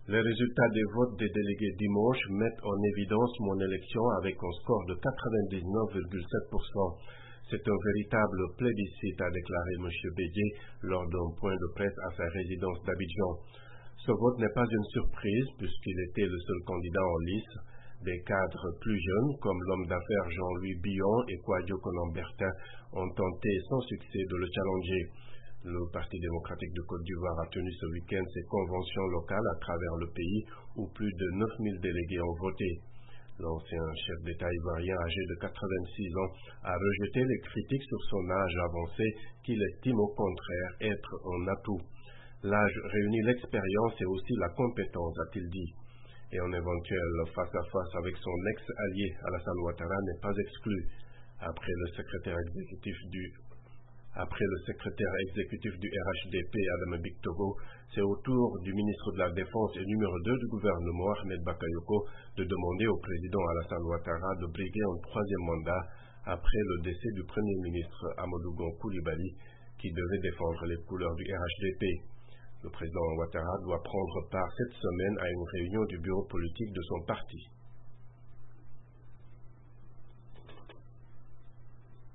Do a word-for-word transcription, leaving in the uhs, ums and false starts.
Les résultats des votes des délégués dimanche mettent en évidence mon élection avec un score de quatre-vingt-dix-neuf virgule sept pour cent. C'est un véritable plébiscite, a déclaré M. Bédié lors d'un point de presse à sa résidence d'Abidjan. Ce vote n'est pas une surprise puisqu'il était le seul candidat en lice. Des cadres plus jeunes, comme l'homme d'affaires Jean-Louis Billon et Kouadio Konan-Bertin, ont tenté sans succès de le challenger. Le Parti démocratique de Côte d'Ivoire a tenu ce week-end ses conventions locales à travers le pays où plus de neuf mille délégués ont voté. L'ancien chef d'État ivoirien âgé de quatre-vingt-six ans a rejeté les critiques sur son âge avancé qu'il estime au contraire être un atout. L'âge réunit l'expérience et aussi la compétence, a-t-il dit. Et un éventuel face-à-face avec son ex-allié Alassane Ouattara n'est pas exclu. Après le secrétaire exécutif du Après le secrétaire exécutif du R H D P, Adama Bictogo, c'est au tour du ministre de la Défense et numéro deux du gouvernement, Ahmed Bakayoko, de demander au président Alassane Ouattara de briguer un troisième mandat après le décès du Premier ministre Amadou Gon Coulibaly, qui devait défendre les couleurs du R H D P. Le président Ouattara doit prendre part cette semaine à une réunion du bureau politique de son parti.